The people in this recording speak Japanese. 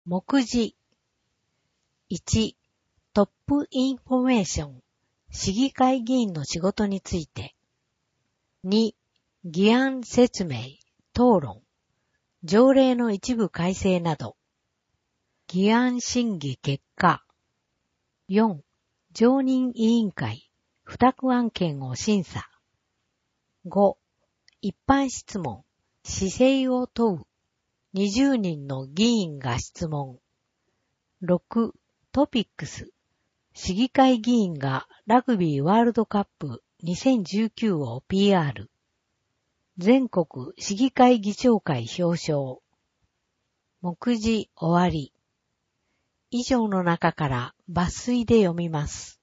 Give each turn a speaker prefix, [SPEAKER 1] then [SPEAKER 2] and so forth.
[SPEAKER 1] 目次。1、トップインフォメーション、市議会議員の仕事について。2、議案説明、討論、条例の一部改正など。議案審議結果。4、常任委員会、付託案件を審査。5、一般質問、市政を問う。20人の議員が質問。6、トピックス。市議会議員がラグビーワールドカップ2019を PR。全国市議会議長会表彰。目次終わり。以上の中から抜粋で読みます。